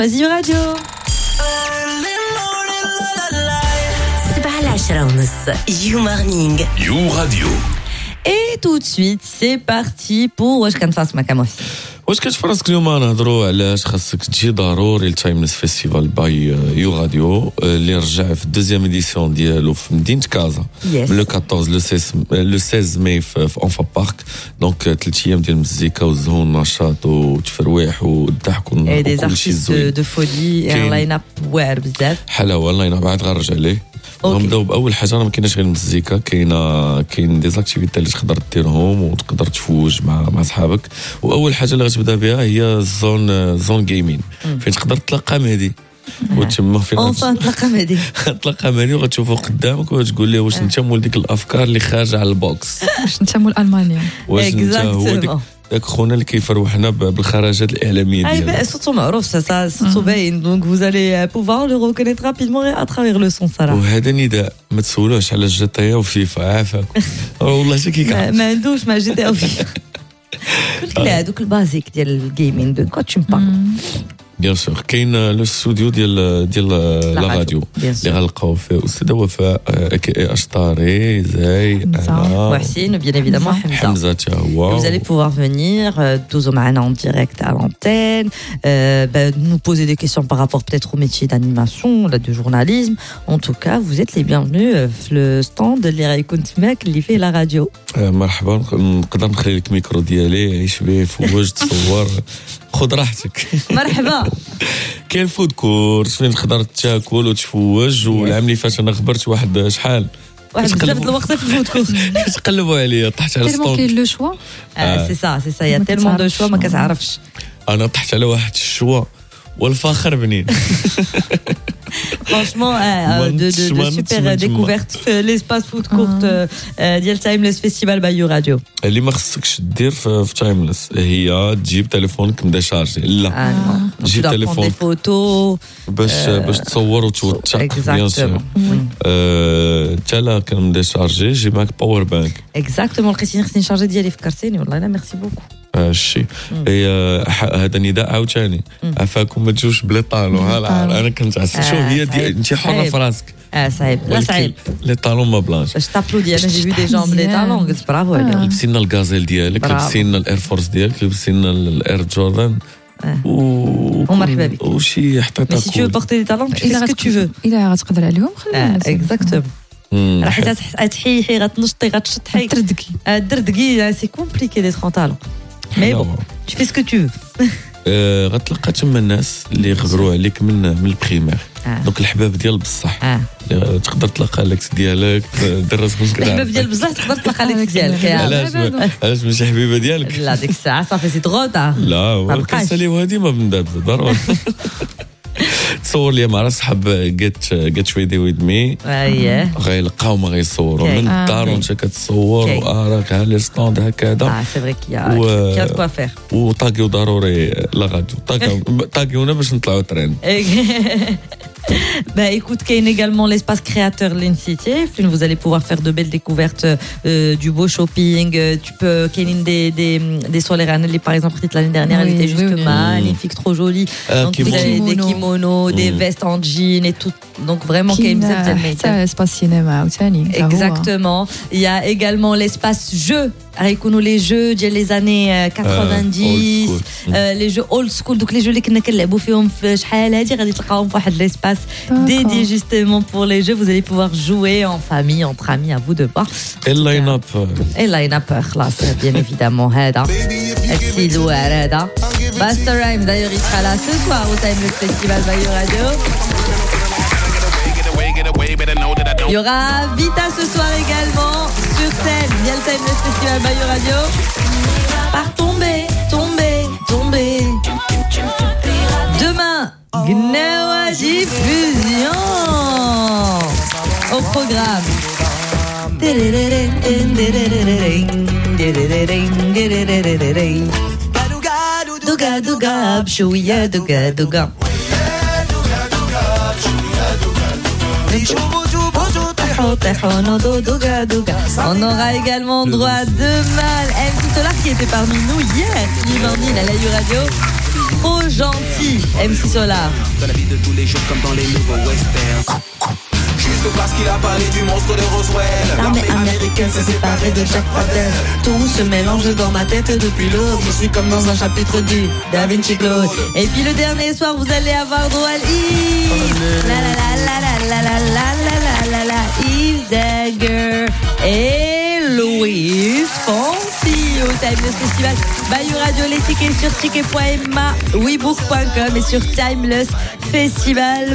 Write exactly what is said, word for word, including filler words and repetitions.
Vas-y Radio. سبعة لعشرة ونص You Morning You Radio. Et tout de suite, c'est parti pour واش كنفاس ما كموس. واش كتشوف راسك اليوم نهضروا علاش خاصك تجي ضروري للتايمليس فيستيفال باي يو راديو اللي رجع في الدوزيام اديسيون ديالو في مدينه كازا من لو أربعطاش لو ستة لو ستة ماي في اونفا بارك. دونك ثلاث ايام ديال المزيكا والزهون والنشاط والتفرويح والضحك وكل شيء زوين دو فولي ان لاين اب واعر بزاف حلاوه. اللاين اب عاد غنرجع ليه. غنبداو باول حاجه راه ما كايناش غير المزيكا، كاينه كاين دي زاكتيفيتي اللي تقدر ديرهم وتقدر تفوج مع مع صحابك. واول حاجه اللي غتبدا بها هي الزون زون جيمين فين تقدر تلقى مهدي وتما فين اونفا تلقى مهدي تلقى مهدي وغتشوفو قدامك وتقول ليه واش انت مول ديك الافكار اللي خارجه على البوكس، واش انت مول المانيا، واش انت هو ديك داك خونا اللي كيفروحنا بالخرجات الاعلاميه ديالو. اي صوتو معروف سا صوتو باين دونك vous allez pouvoir le reconnaître rapidement à travers le son صراحه. وهذا نداء ما تسولوش على الجيتايا وفيفا عافاكم والله حتى كيكعرف ما عندوش مع جيتايا وفيفا. قلت لي هذوك البازيك ديال الجيمين دو كوا تو مبارل. بيان سور كاين لو ستوديو ديال ديال لا راديو اللي غنلقاو فيه الاستاذه وفاء اكي اشطاري زي انا وحسين bien évidemment حمزه حمزه حتى هو. Vous allez pouvoir venir دوزو معنا en direct à l'antenne, euh, bah, nous poser des questions par rapport peut-être au métier d'animation, là, de journalisme. En tout cas, vous êtes les bienvenus في le stand اللي غيكون تماك اللي فيه لا راديو. مرحبا، نقدر نخلي لك ميكرو ديالي عيش به فوج تصور خذ راحتك. مرحبا. كاين فود كورت فين تقدر تاكل وتفوج. والعام اللي فات انا خبرت واحد شحال واحد بزاف د الوقت في الفود كورت تقلبوا عليا طحت على السطون. كاين لو شوا سي سا سي سا يا تيلمون دو شوا ما كتعرفش. انا طحت على واحد الشوا والفاخر بنين. Franchement, euh, de, de, de super découvertes في l'espace food court ديال تايمليس فيستيفال باي يو راديو. اللي ما خصكش دير في, في تايمليس هي تجيب تليفونك مديشارجي. لا جيب تليفون فوتو باش باش تصور وتوثق. بيان سور حتى لا كان مديشارجي جيب معك باور بانك. اكزاكتومون لقيتيني خصني نشارجي ديالي فكرتيني والله انا ميرسي بوكو. هادشي هذا نداء عاوتاني عفاكم ما تجوش بلي طالون. ها انا كنت عسى شوف هي انت حره في راسك. اه صعيب لا صعيب لي طالون ما بلانش باش تابلودي. انا جي في دي جون بلي طالون قلت برافو عليك. لبسينا الغازيل ديالك، لبسينا الاير فورس ديالك، لبسينا الاير جوردان و ومرحبا بك وشي حطيتها. مي سي تو بورتي دي طالون tu fais ce que tu veux. الا غتقدر عليهم خليهم. اكزاكتومون راح غتحيحي غتنشطي غتشطحي تردقي تردقي. سي كومبليكي ديتر ان طالون مي بون tu fais ce que tu veux. غتلقى تما الناس اللي يخبروا عليك من من البريمير. دونك الحباب ديال بصح تقدر تلقى ليكس ديالك دير راسك واش كدير. الحباب ديال بصح تقدر تلقى ليكس ديالك. علاش علاش ماشي حبيبه ديالك؟ لا ديك الساعه صافي سي تغوطا. لا كنساليوها ديما من دابا ضروري. تصور لي مع صحاب جيت جيت ريدي ويز مي اييه غيلقاو ما غيصوروا من الدار وانت كتصور وراك على الستاند هكذا. اه سي فري كيا كيا كوا فير. وطاقيو ضروري لا غاديو طاقيونا باش نطلعوا ترند. Bah écoute, qu'il y a également l'espace créateur l'Incity. Vous allez pouvoir faire de belles découvertes, euh, du beau shopping. Tu peux, qu'il y a des des des soirées par exemple l'année dernière, oui, elle était juste oui, magnifique, trop jolie. Euh, Donc vous avez des kimonos, mm. des vestes en jean et tout. Donc vraiment qu'il y a une certaine méthode. Espace cinéma ou exactement. Il y a également l'espace jeu. غيكونوا لي جو ديال لي زاني quatre-vingt-dix لي جو اولد سكول. دوك لي جو اللي كنا كنلعبوا فيهم في شحال هادي غادي تلقاوهم في واحد ليسباس dédié justement pour les jeux. Vous allez pouvoir jouer en famille, entre amis, à vous de voir. Et le line-up Et le line-up خلاص bien évidemment هذا السيدوار هذا Busta Rhymes d'ailleurs il sera là ce soir au Timeless Festival by You Radio. Il y aura Vita ce soir également sur scène via le Timeless Festival by You Radio. Par tomber, tomber, tomber. Demain, Gnawa Diffusion au programme. Douga douga, bchouya douga douga. On aura également droit demain M C Solar qui était parmi nous hier. Il est à la You Radio. Trop gentil, M C Solar. Dans la vie de tous les jours comme dans les nouveaux westerns. Juste parce qu'il a parlé du monstre de Roswell. L'armée américaine s'est séparée de Jacques Pradel. Tout se mélange dans ma tête depuis l'aube. Je suis comme dans un chapitre du Da Vinci Code. Et puis le dernier soir, vous allez avoir droit à Yves. La la la la la la la la la la la Yves Dagger et Louise Fonsi au Timeless Festival. Bayou Radio, les tickets sur ticket point m a, webook point com et sur Timeless Festival.